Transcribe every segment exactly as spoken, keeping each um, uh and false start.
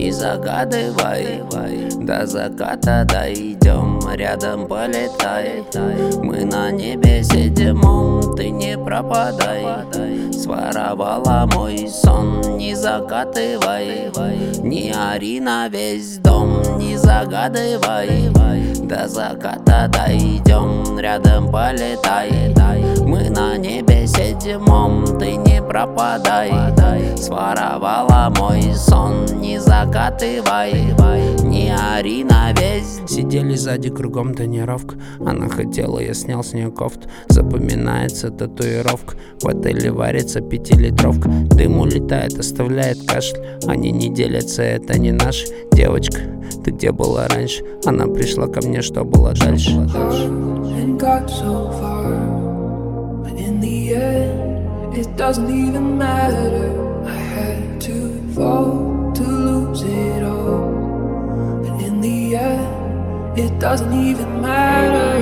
Не загадывай, до заката дойдем, рядом полетай. Мы на небе седьмом, ты не пропадай. Своровала мой сон, не закатывай, не ори на весь дом, не загадывай. До заката дойдем, рядом полетай. Мы на небе седьмом, ты не пропадай. Своровала мой сон, не закатывай, не ори на весь. Сидели сзади, кругом тонировка. Она хотела, я снял с нее кофту. Запоминается татуировка. В отеле варится пятилитровка. Дым улетает, оставляет кашель. Они не делятся, это не наш. Девочка, ты где была раньше? Она пришла ко мне, что было дальше? It doesn't even matter. I had to fall to lose it all. And in the end, it doesn't even matter.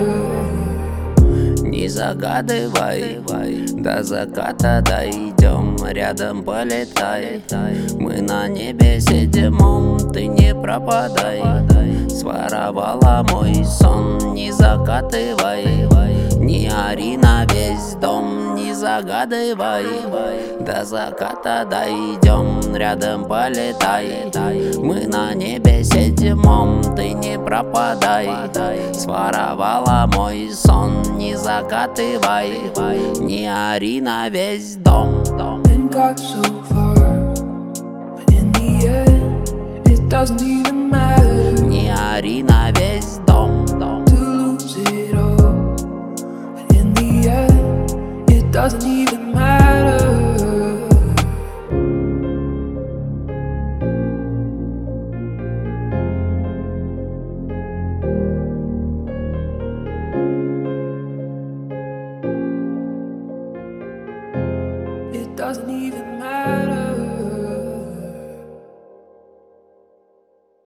Не загадывай, до заката дойдем, рядом полетай. Мы на небе седьмом, ты не пропадай. Своровала мой сон, не закатывай, не ори на весь дом, не загадывай. До заката дойдем, рядом полетай. Мы на небе седьмом, ты не пропадай. Своровала мой сон, не закатывай, не ори на весь дом. And got so far, but in the end, it doesn't even matter. Не ори на весь дом. To lose it all, but in the end, it doesn't even matter. It doesn't even